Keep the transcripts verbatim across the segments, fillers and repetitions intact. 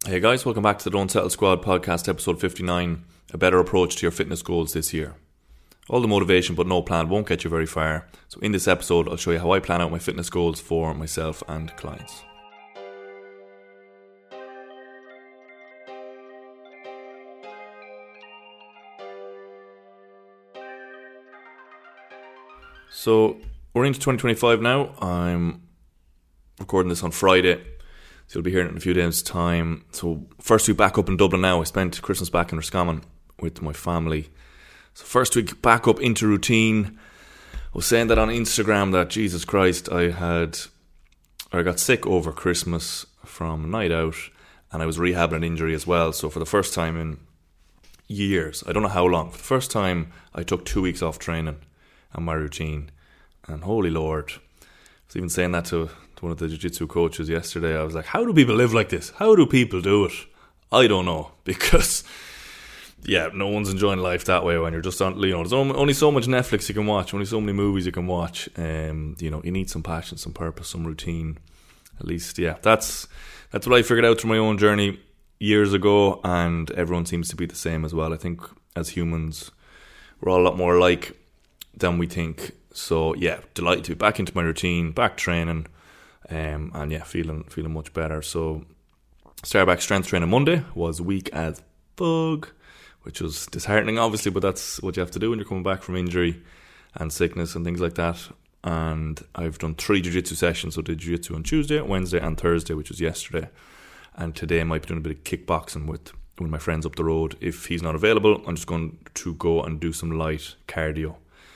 Hey guys, welcome back to the Don't Settle Squad podcast, episode fifty-nine, a better approach to your fitness goals this year. All the motivation but no plan won't get you very far, so in this episode I'll show you how I plan out my fitness goals for myself and clients. So we're into twenty twenty-five now. I'm recording this on Friday, so you'll be hearing it in a few days' time. So first week back up in Dublin now. I spent Christmas back in Roscommon with my family. So first week back up into routine. I was saying that on Instagram that, Jesus Christ, I had, or I got sick over Christmas from a night out, and I was rehabbing an injury as well. So for the first time in years, I don't know how long, for the first time I took two weeks off training and my routine. And holy Lord, I was even saying that to, to one of the jiu-jitsu coaches yesterday. I was like, how do people live like this? How do people do it? I don't know, because yeah, no one's enjoying life that way when you're just on, you know, there's only so much Netflix you can watch, only so many movies you can watch. Um, you know, you need some passion, some purpose, some routine. At least, yeah, that's that's what I figured out through my own journey years ago, and everyone seems to be the same as well. I think as humans, we're all a lot more alike than we think. So yeah, delighted to be back into my routine, back training, um, and yeah, feeling feeling much better. So started back strength training Monday, was weak as fuck, which was disheartening obviously, but that's what you have to do when you're coming back from injury and sickness and things like that. And I've done three jiu-jitsu sessions, so I did jiu-jitsu on Tuesday, Wednesday and Thursday, which was yesterday. And today I might be doing a bit of kickboxing with one of my friends up the road. If he's not available, I'm just going to go and do some light cardio.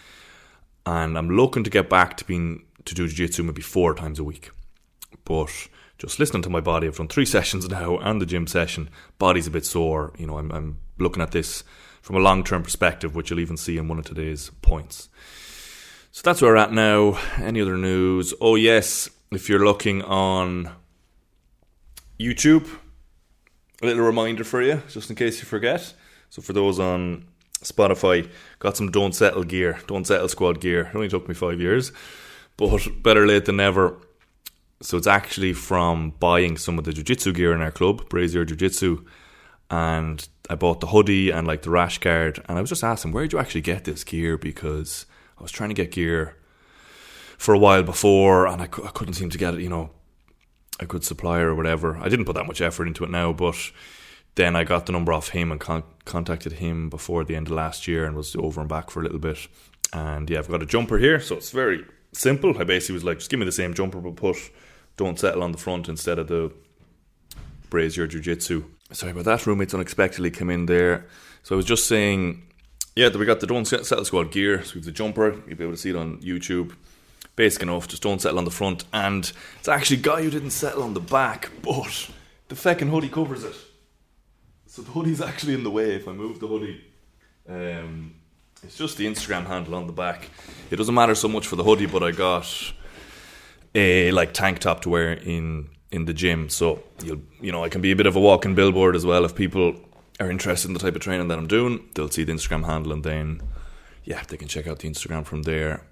And I'm looking to get back to being to do jiu-jitsu maybe four times a week. But just listening to my body, I've done three sessions now and the gym session. Body's a bit sore. You know, I'm, I'm looking at this from a long-term perspective, which you'll even see in one of today's points. So that's where we're at now. Any other news? Oh yes, if you're looking on YouTube, a little reminder for you, just in case you forget. So for those on Spotify, got some Don't Settle gear, Don't Settle Squad gear. It only took me five years, but better late than never. So it's actually from buying some of the jiu-jitsu gear in our club, Brazier Jiu-Jitsu, and I bought the hoodie and like the rash guard, and I was just asking, where did you actually get this gear? Because I was trying to get gear for a while before, and I, I couldn't seem to get it, you know, a good supplier or whatever. I didn't put that much effort into it now, but then I got the number off him and con- contacted him before the end of last year and was over and back for a little bit. And yeah, I've got a jumper here, so it's very simple. I basically was like, just give me the same jumper, but put Don't Settle on the front instead of the Brazier Jiu-Jitsu. Sorry about that, roommates unexpectedly came in there. So I was just saying, yeah, we got the Don't Settle Squad gear. So we have the jumper, you'll be able to see it on YouTube. Basic enough, just don't settle on the front. And it's actually a guy who didn't settle on the back, but the feckin' hoodie covers it. So the hoodie's actually in the way. If I move the hoodie, um, it's just the Instagram handle on the back. It doesn't matter so much for the hoodie, but I got a like tank top to wear in, in the gym. So you'll you know I can be a bit of a walking billboard as well. If people are interested in the type of training that I'm doing, they'll see the Instagram handle, and then yeah, they can check out the Instagram from there.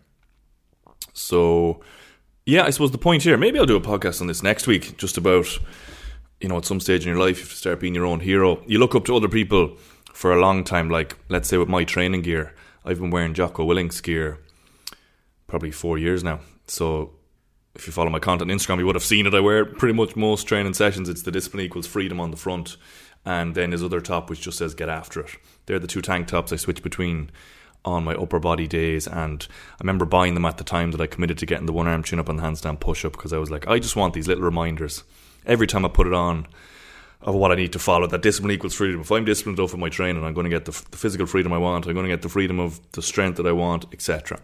So yeah, I suppose the point here, maybe I'll do a podcast on this next week, just about, you know, at some stage in your life, you have to start being your own hero. You look up to other people for a long time, like, let's say with my training gear, I've been wearing Jocko Willink's gear probably four years now. So if you follow my content on Instagram, you would have seen it. I wear pretty much most training sessions. It's the Discipline Equals Freedom on the front, and then his other top, which just says Get After It. They're the two tank tops I switch between on my upper body days, and I remember buying them at the time that I committed to getting the one arm chin up and handstand push up, because I was like, I just want these little reminders every time I put it on of what I need to follow, that discipline equals freedom. If I'm disciplined enough in my training, I'm going to get the, the physical freedom I want, I'm going to get the freedom of the strength that I want, et cetera.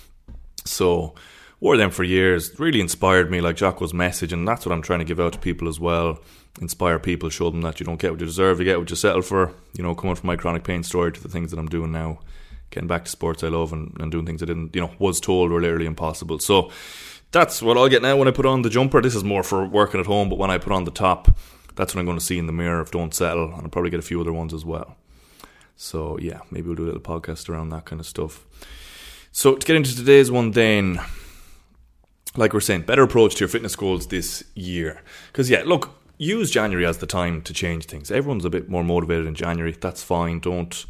So wore them for years, really inspired me, like Jocko's message, and that's what I'm trying to give out to people as well. Inspire people, show them that you don't get what you deserve, you get what you settle for. You know, coming from my chronic pain story to the things that I'm doing now, getting back to sports I love, and, and doing things I didn't, you know, was told were literally impossible. So that's what I'll get now when I put on the jumper. This is more for working at home, but when I put on the top, that's what I'm going to see in the mirror of Don't Settle, and I'll probably get a few other ones as well. So yeah, maybe we'll do a little podcast around that kind of stuff. So to get into today's one then, like we're saying, better approach to your fitness goals this year. Because yeah, look, use January as the time to change things. Everyone's a bit more motivated in January. That's fine. Don't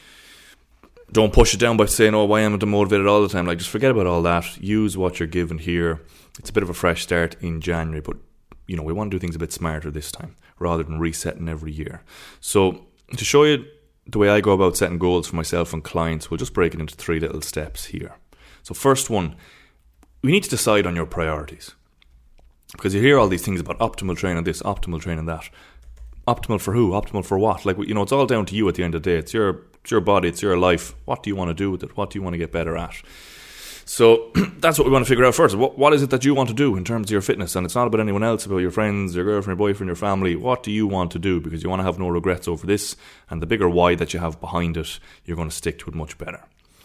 don't push it down by saying, oh, why am I demotivated all the time? Like, just forget about all that. Use what you're given here. It's a bit of a fresh start in January, but you know, we want to do things a bit smarter this time rather than resetting every year. So to show you the way I go about setting goals for myself and clients, we'll just break it into three little steps here. So first one, we need to decide on your priorities. Because you hear all these things about optimal training this, optimal training that. Optimal for who? Optimal for what? Like, you know, it's all down to you at the end of the day. It's your, it's your body, it's your life. What do you want to do with it? What do you want to get better at? So that's what we want to figure out first. What, what is it that you want to do in terms of your fitness? And it's not about anyone else, about your friends, your girlfriend, your boyfriend, your family. What do you want to do? Because you want to have no regrets over this. And the bigger why that you have behind it, you're going to stick to it much better.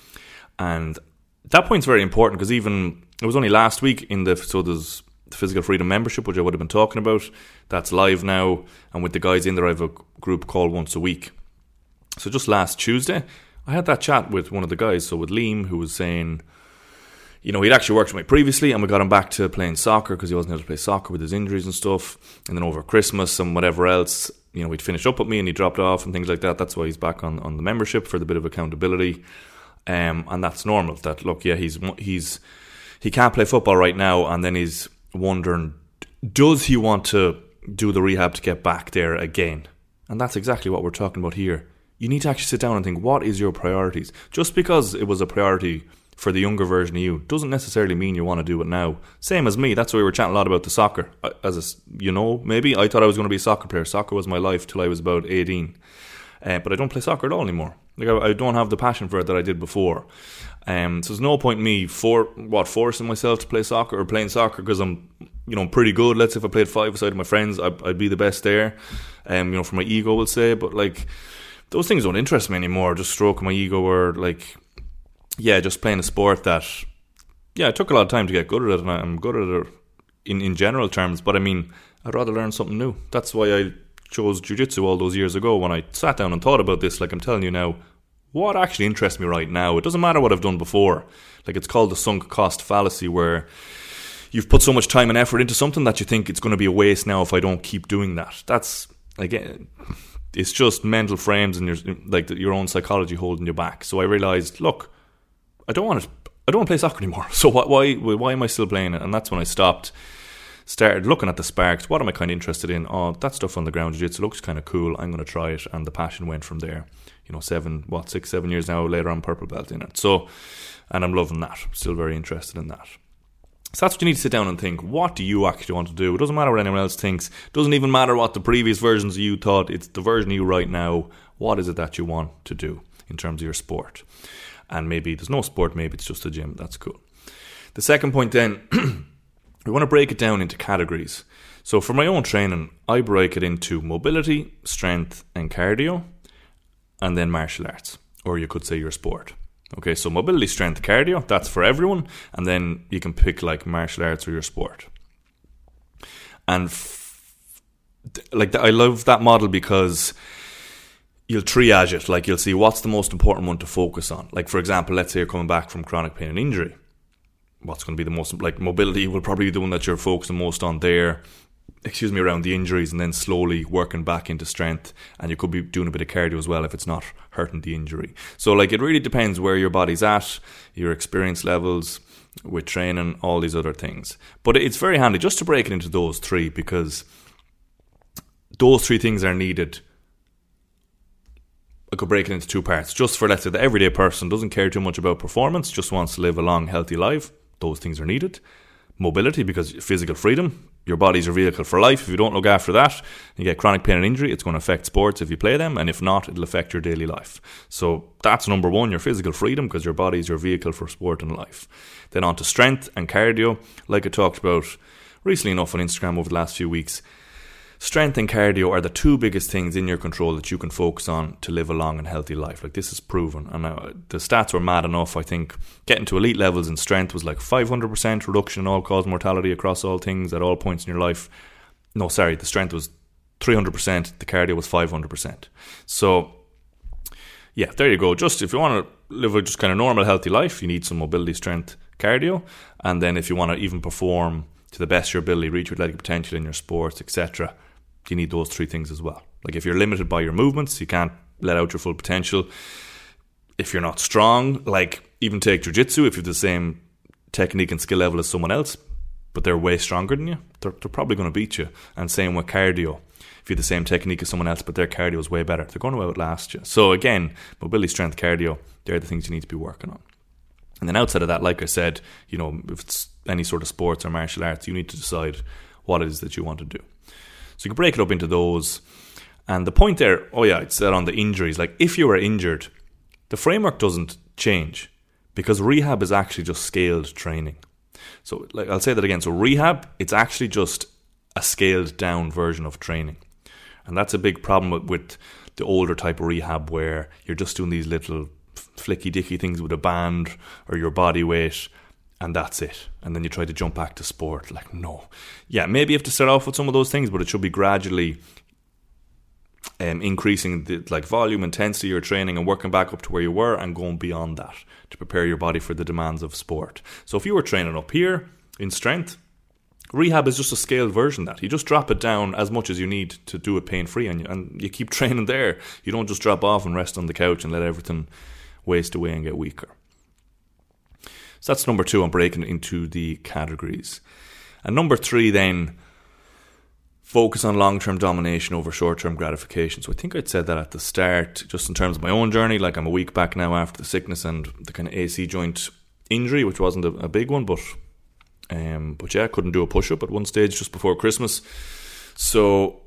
And that point's very important because even, it was only last week in the, so there's the Physical Freedom membership, which I would have been talking about. That's live now. And with the guys in there, I have a group call once a week. So just last Tuesday, I had that chat with one of the guys. So with Liam, who was saying, you know, he'd actually worked with me previously and we got him back to playing soccer because he wasn't able to play soccer with his injuries and stuff. And then over Christmas and whatever else, you know, he'd finished up with me and he dropped off and things like that. That's why he's back on, on the membership for the bit of accountability. Um, and that's normal. That, look, yeah, he's he's he can't play football right now and then he's wondering, does he want to do the rehab to get back there again? And that's exactly what we're talking about here. You need to actually sit down and think, what is your priorities? Just because it was a priority for the younger version of you doesn't necessarily mean you want to do it now. Same as me. That's why we were chatting a lot about the soccer. As a, you know, maybe I thought I was going to be a soccer player. Soccer was my life till I was about eighteen. Uh, but I don't play soccer at all anymore. Like I, I don't have the passion for it that I did before. Um, so there's no point in me for what forcing myself to play soccer or playing soccer because I'm, you know, pretty good. Let's say if I played five aside of my friends, I'd, I'd be the best there. Um, you know, for my ego, we'll say. But like those things don't interest me anymore. Just stroking my ego or like, yeah, just playing a sport that, yeah, it took a lot of time to get good at it, and I'm good at it in, in general terms. But I mean, I'd rather learn something new. That's why I chose jiu-jitsu all those years ago when I sat down and thought about this. Like I'm telling you now, what actually interests me right now? It doesn't matter what I've done before. Like it's called the sunk cost fallacy, where you've put so much time and effort into something that you think it's going to be a waste now if I don't keep doing that. That's, again, it's just mental frames and your like your own psychology holding you back. So I realised, look, I don't want to. I don't want to play soccer anymore. So why, why, why am I still playing it? And that's when I stopped, started looking at the sparks. What am I kind of interested in? Oh, that stuff on the ground jiu-jitsu looks kind of cool. I'm going to try it, and the passion went from there. You know, seven, what, six, seven years now later, I'm purple belt in it. So, and I'm loving that. Still very interested in that. So that's what you need to sit down and think. What do you actually want to do? It doesn't matter what anyone else thinks. It doesn't even matter what the previous versions of you thought. It's the version of you right now. What is it that you want to do in terms of your sport? And maybe there's no sport, maybe it's just a gym. That's cool. The second point then, we want to break it down into categories. So for my own training, I break it into mobility, strength and cardio, and then martial arts, or you could say your sport. Okay, so mobility, strength, cardio, that's for everyone. And then you can pick like martial arts or your sport. And f- like I love that model because you'll triage it. Like you'll see what's the most important one to focus on. Like for example, let's say you're coming back from chronic pain and injury. What's going to be the most, like mobility will probably be the one that you're focusing most on there. Excuse me, around the injuries, and then slowly working back into strength. And you could be doing a bit of cardio as well if it's not hurting the injury. So like it really depends where your body's at, your experience levels with training, all these other things. But it's very handy just to break it into those three, because those three things are needed. I could break it into two parts. Just for, let's say, the everyday person doesn't care too much about performance, just wants to live a long, healthy life. Those things are needed. Mobility, because physical freedom, your body's your vehicle for life. If you don't look after that, you get chronic pain and injury, it's going to affect sports if you play them, and if not, it'll affect your daily life. So that's number one, your physical freedom, because your body's your vehicle for sport and life. Then on to strength and cardio, like I talked about recently enough on Instagram over the last few weeks. Strength and cardio are the two biggest things in your control that you can focus on to live a long and healthy life. Like this is proven. And uh, the stats were mad enough. I think getting to elite levels in strength was like five hundred percent reduction in all-cause mortality across all things at all points in your life. No, sorry, the strength was three hundred percent. The cardio was five hundred percent. So, yeah, there you go. Just if you want to live a just kind of normal, healthy life, you need some mobility, strength, cardio. And then if you want to even perform to the best of your ability, reach your athletic potential in your sports, et cetera, you need those three things as well. Like if you're limited by your movements, you can't let out your full potential. If you're not strong, like even take jiu-jitsu, if you have the same technique and skill level as someone else, but they're way stronger than you, they're, they're probably going to beat you. And same with cardio. If you have the same technique as someone else, but their cardio is way better, they're going to outlast you. So again, mobility, strength, cardio, they're the things you need to be working on. And then outside of that, like I said, you know, if it's any sort of sports or martial arts, you need to decide what it is that you want to do. So you can break it up into those. And the point there, oh yeah, it's said on the injuries. Like if you were injured, the framework doesn't change because rehab is actually just scaled training. So like I'll say that again. So rehab, it's actually just a scaled down version of training. And that's a big problem with, with the older type of rehab where you're just doing these little flicky-dicky things with a band or your body weight and that's it. And then you try to jump back to sport. Like, no. Yeah, maybe you have to start off with some of those things, but it should be gradually um, increasing the like volume, intensity of your training and working back up to where you were and going beyond that to prepare your body for the demands of sport. So if you were training up here in strength, rehab is just a scaled version of that. You just drop it down as much as you need to do it pain-free and you, and you keep training there. You don't just drop off and rest on the couch and let everything waste away and get weaker. So that's number two. I'm breaking it into the categories. And number three then, focus on long-term domination over short-term gratification. So I think I'd said that at the start, just in terms of my own journey. Like I'm a week back now after the sickness and the kind of A C joint injury, which wasn't a, a big one, but um, but yeah, I couldn't do a push-up at one stage just before Christmas. So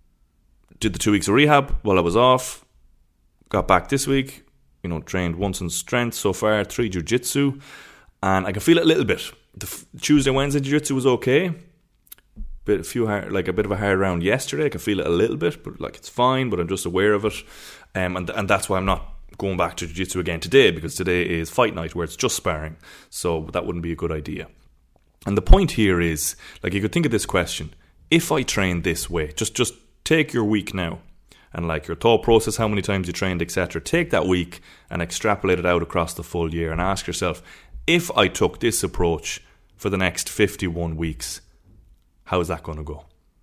did the two weeks of rehab while I was off. Got back this week, you know, trained once in strength so far, three jiu-jitsu. And I can feel it a little bit. The f- Tuesday, Wednesday jiu-jitsu was okay. Bit a few hard, like a bit of a hard round yesterday. I can feel it a little bit, but like it's fine. But I'm just aware of it, um, and and that's why I'm not going back to jiu-jitsu again today because today is fight night where it's just sparring. So that wouldn't be a good idea. And the point here is, like, you could think of this question: if I train this way, just just take your week now, and like your thought process, how many times you trained, et cetera. Take that week and extrapolate it out across the full year, and ask yourself: if I took this approach for the next fifty-one weeks, how is that going to go?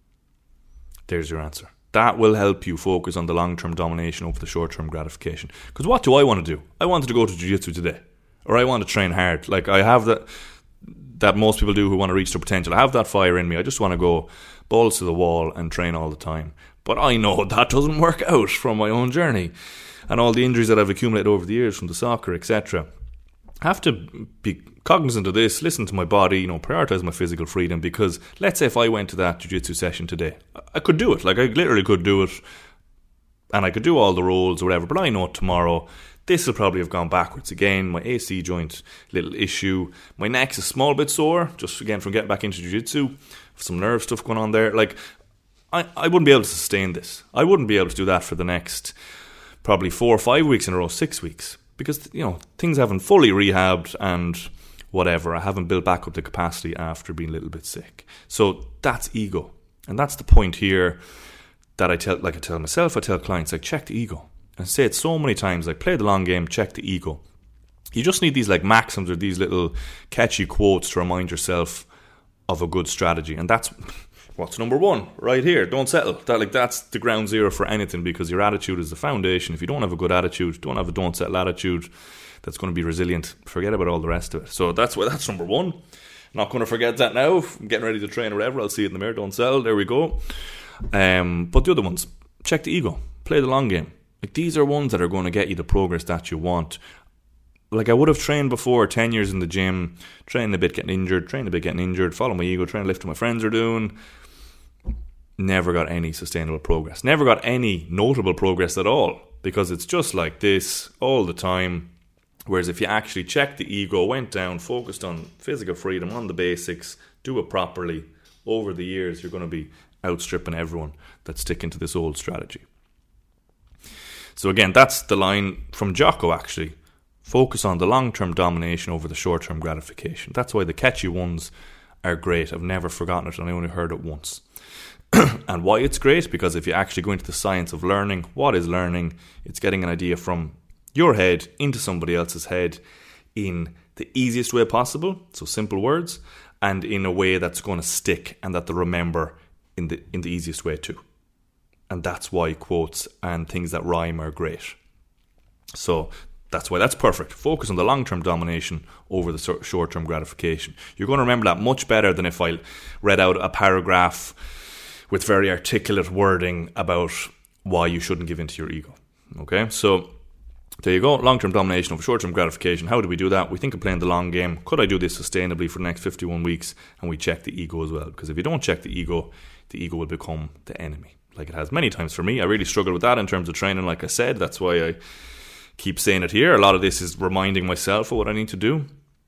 There's your answer. That will help you focus on the long-term domination over the short-term gratification. Because what do I want to do? I wanted to go to jiu-jitsu today. Or I want to train hard. Like I have that, that most people do who want to reach their potential. I have that fire in me. I just want to go balls to the wall and train all the time. But I know that doesn't work out from my own journey. And all the injuries that I've accumulated over the years from the soccer, et cetera. I have to be cognizant of this, listen to my body, you know, prioritize my physical freedom, because let's say if I went to that jiu-jitsu session today, I could do it. Like I literally could do it and I could do all the rolls or whatever, but I know tomorrow this will probably have gone backwards again. My A C joint, little issue. My neck's a small bit sore, just again from getting back into jiu-jitsu. Some nerve stuff going on there. Like I, I wouldn't be able to sustain this. I wouldn't be able to do that for the next probably four or five weeks in a row, six weeks. Because, you know, things haven't fully rehabbed and whatever. I haven't built back up the capacity after being a little bit sick. So that's ego. And that's the point here that I tell, like I tell myself, I tell clients, like, check the ego. I say it so many times, like, play the long game, check the ego. You just need these, like, maxims or these little catchy quotes to remind yourself of a good strategy. And that's what's number one right here. Don't settle. That like that's the ground zero for anything, because your attitude is the foundation. If you don't have a good attitude, don't have a don't settle attitude that's going to be resilient, forget about all the rest of it. So that's why that's number one. Not going to forget that now. I'm getting ready to train or whatever. I'll see it in the mirror. Don't settle. There we go. Um, but the other ones, check the ego. Play the long game. Like these are ones that are going to get you the progress that you want. Like I would have trained before, ten years in the gym, training a bit, getting injured, training a bit, getting injured, follow my ego, trying to lift what my friends are doing. Never got any sustainable progress. Never got any notable progress at all, because it's just like this all the time. Whereas if you actually check the ego, went down, focused on physical freedom, on the basics, do it properly, over the years you're going to be outstripping everyone that's sticking to this old strategy. So again, that's the line from Jocko actually. Focus on the long-term domination over the short-term gratification. That's why the catchy ones are great. I've never forgotten it and I only heard it once. And why it's great? Because if you actually go into the science of learning, what is learning? It's getting an idea from your head into somebody else's head in the easiest way possible, so simple words, and in a way that's going to stick and that they'll remember in the in the easiest way too. and that's why quotes and things that rhyme are great. So that's why that's perfect. Focus on the long-term domination over the short-term gratification. You're going to remember that much better than if I read out a paragraph with very articulate wording about why you shouldn't give in to your ego. Okay, so there you go. Long-term domination over short-term gratification. How do we do that? We think of playing the long game. Could I do this sustainably for the next fifty-one weeks? And we check the ego as well. Because if you don't check the ego, the ego will become the enemy. Like it has many times for me. I really struggled with that in terms of training, like I said. That's why I keep saying it here. A lot of this is reminding myself of what I need to do.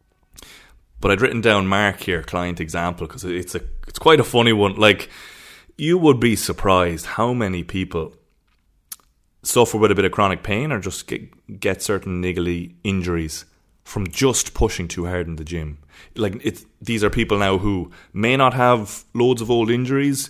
But I'd written down Mark here, client example, because it's a it's quite a funny one. Like, you would be surprised how many people suffer with a bit of chronic pain or just get, get certain niggly injuries from just pushing too hard in the gym. Like, it's, these are people now who may not have loads of old injuries.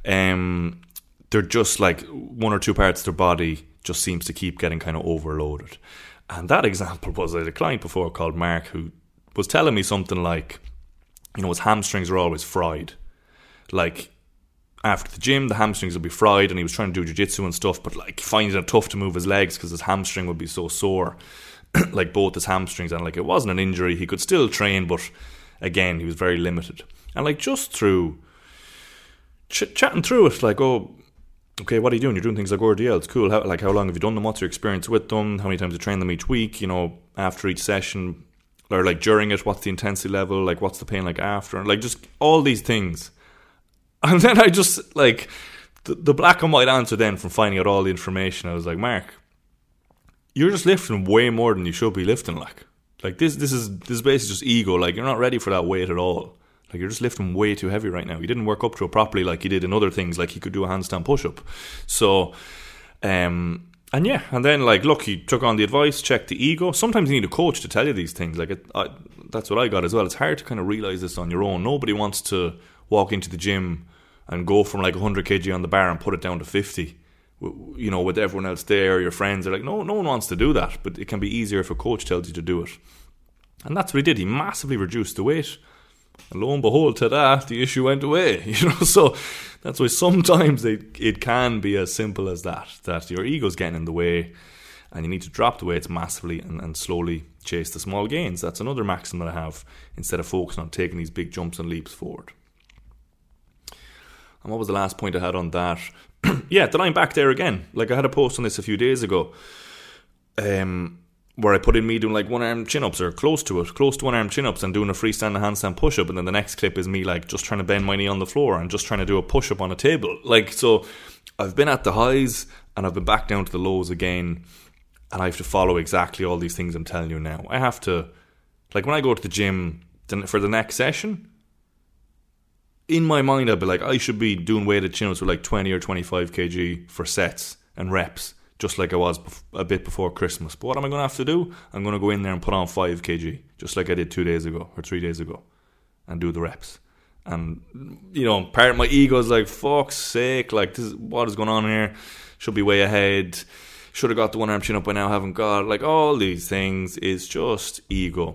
Um, they're just like one or two parts of their body just seems to keep getting kind of overloaded. And that example was a client before called Mark who was telling me something like, you know, his hamstrings are always fried. Like, after the gym, the hamstrings would be fried, and he was trying to do jiu-jitsu and stuff, but like finding it tough to move his legs because his hamstring would be so sore, like both his hamstrings, and like it wasn't an injury. He could still train, but again, he was very limited. And like just through ch- chatting through it, like, oh, okay, what are you doing? You're doing things like R D Ls. Cool. How, like, how long have you done them? What's your experience with them? How many times you train them each week? You know, after each session, or like during it, what's the intensity level? Like, what's the pain like after? Like, just all these things. And then I just, like, the, the black and white answer then from finding out all the information, I was like, Mark, you're just lifting way more than you should be lifting, like. Like, this this is this is basically just ego. Like, you're not ready for that weight at all. Like, you're just lifting way too heavy right now. You didn't work up to it properly like you did in other things, like he could do a handstand push-up. So, um, and yeah, and then, like, look, he took on the advice, checked the ego. Sometimes you need a coach to tell you these things. Like, it, I, that's what I got as well. It's hard to kind of realise this on your own. Nobody wants to walk into the gym and go from like one hundred kilograms on the bar and put it down to fifty, you know, with everyone else there, your friends are like, no, no one wants to do that, but it can be easier if a coach tells you to do it. And that's what he did. He massively reduced the weight, and lo and behold, ta-da, the issue went away, you know. So that's why sometimes it, it can be as simple as that, that your ego's getting in the way and you need to drop the weights massively and, and slowly chase the small gains. That's another maxim that I have, instead of focusing on taking these big jumps and leaps forward. And what was the last point I had on that? Yeah, that I'm back there again. Like, I had a post on this a few days ago, um, where I put in me doing like one arm chin ups or close to it, close to one arm chin ups, and doing a freestanding handstand push up. And then the next clip is me like just trying to bend my knee on the floor and just trying to do a push up on a table. Like, so I've been at the highs and I've been back down to the lows again, and I have to follow exactly all these things I'm telling you now. I have to, like, when I go to the gym for the next session, in my mind, I'd be like, I should be doing weighted chin-ups with like twenty or twenty-five kilograms for sets and reps, just like I was a bit before Christmas. But what am I going to have to do? I'm going to go in there and put on five kilograms, just like I did two days ago or three days ago, and do the reps. And, you know, part of my ego is like, fuck's sake, like, this is, what is going on here? Should be way ahead. Should have got the one arm chin-up by now, haven't got. Like, all these things is just ego.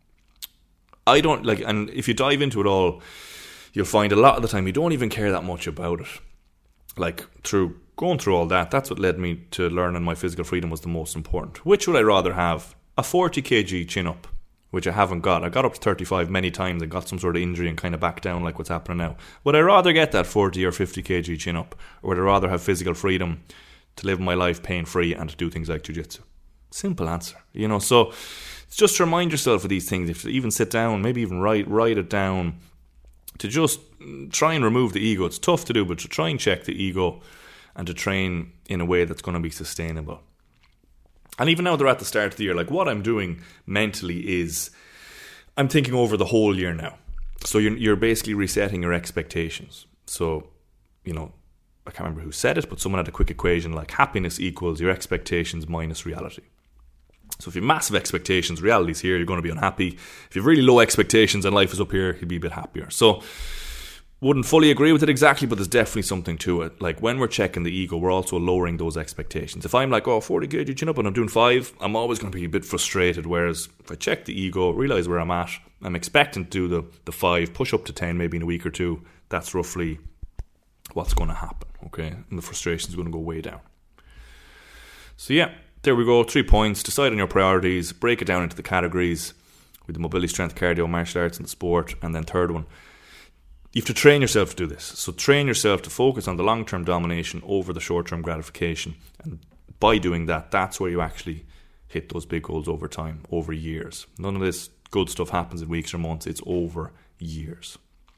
I don't, like, and if you dive into it all, you'll find a lot of the time you don't even care that much about it. Like, through going through all that, that's what led me to learning my physical freedom was the most important. Which would I rather have? A forty kilogram chin-up, which I haven't got. I got up to thirty-five many times and got some sort of injury and kind of back down like what's happening now. Would I rather get that forty or fifty kilogram chin-up? Or would I rather have physical freedom to live my life pain-free and to do things like jiu-jitsu? Simple answer. You know, so it's just to remind yourself of these things. If you even sit down, maybe even write, write it down, to just try and remove the ego. It's tough to do, but to try and check the ego and to train in a way that's going to be sustainable. And even now they're at the start of the year, like, what I'm doing mentally is I'm thinking over the whole year now. So you're, you're basically resetting your expectations. So, you know, I can't remember who said it, but someone had a quick equation like happiness equals your expectations minus reality. So if you have massive expectations, reality's here, you're going to be unhappy. If you have really low expectations and life is up here, you'll be a bit happier. So wouldn't fully agree with it exactly, but there's definitely something to it. Like, when we're checking the ego, we're also lowering those expectations. If I'm like, oh, forty kilograms chin up and I'm doing five, I'm always going to be a bit frustrated. Whereas if I check the ego, realise where I'm at, I'm expecting to do the, the five, push up to ten maybe in a week or two, that's roughly what's going to happen. okay? And the frustration is going to go way down. So yeah, there we go. Three points. Decide on your priorities. Break it down into the categories with the mobility, strength, cardio, martial arts and the sport. And then third one, you have to train yourself to do this. So train yourself to focus on the long-term domination over the short-term gratification. And by doing that, that's where you actually hit those big goals over time, over years. None of this good stuff happens in weeks or months. It's over years.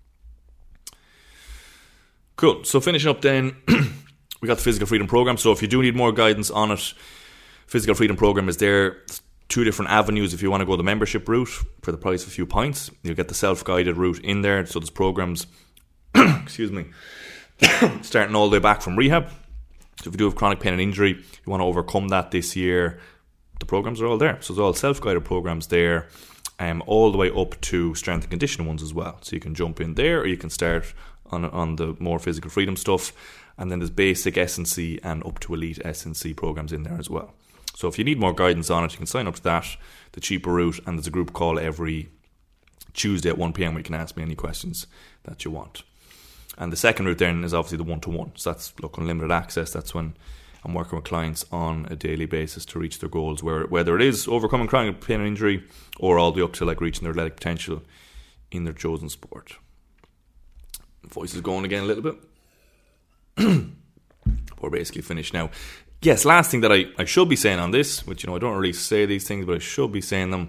Cool. So finishing up then, we got the Physical Freedom Program. So if you do need more guidance on it, Physical Freedom Program is there. Two different avenues if you want to go the membership route for the price of a few pints. You'll get the self-guided route in there. So there's programs, excuse me, starting all the way back from rehab. So if you do have chronic pain and injury, you want to overcome that this year, the programs are all there. So there's all self-guided programs there, um, all the way up to strength and conditioning ones as well. So you can jump in there, or you can start on on the more physical freedom stuff. And then there's basic S and C and up to elite S and C programs in there as well. So if you need more guidance on it, you can sign up to that, the cheaper route, and there's a group call every Tuesday at one p.m. where you can ask me any questions that you want. And the second route then is obviously the one-to-one. So that's, look, unlimited access. That's when I'm working with clients on a daily basis to reach their goals, where whether it is overcoming chronic pain and injury or all the way up to like reaching their athletic potential in their chosen sport. Voice is going again a little bit. We're basically finished now. Yes, last thing that I, I should be saying on this, which, you know, I don't really say these things, but I should be saying them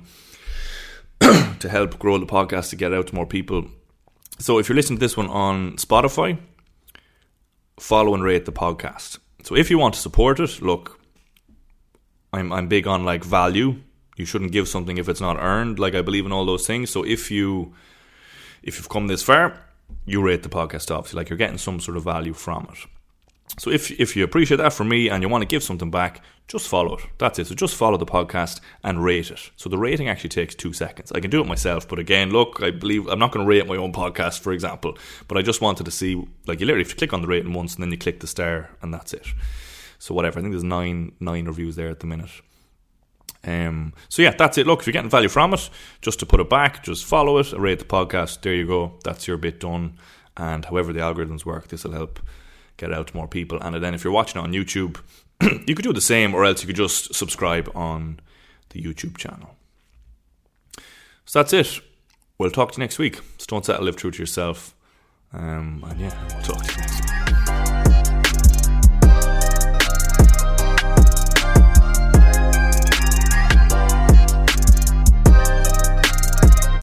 to help grow the podcast, to get it out to more people. So if you're listening to this one on Spotify, follow and rate the podcast. So if you want to support it, look, I'm I'm big on like value. You shouldn't give something if it's not earned. Like, I believe in all those things. So if you if you've come this far, you rate the podcast obviously, like you're getting some sort of value from it. So if if you appreciate that from me and you want to give something back, just follow it. That's it. So just follow the podcast and rate it. So the rating actually takes two seconds. I can do it myself, but again, look, I believe I'm not going to rate my own podcast, for example. But I just wanted to see, like, you literally have to click on the rating once and then you click the star and that's it. So whatever. I think there's nine nine reviews there at the minute. Um. So yeah, that's it. Look, if you're getting value from it, just to put it back, just follow it, rate the podcast. There you go. That's your bit done. And however the algorithms work, this will help get it out to more people. And then if you're watching it on YouTube, you could do the same, or else you could just subscribe on the YouTube channel. So that's it. We'll talk to you next week. So don't settle, live true to yourself. Um, and yeah, we'll talk to you next week.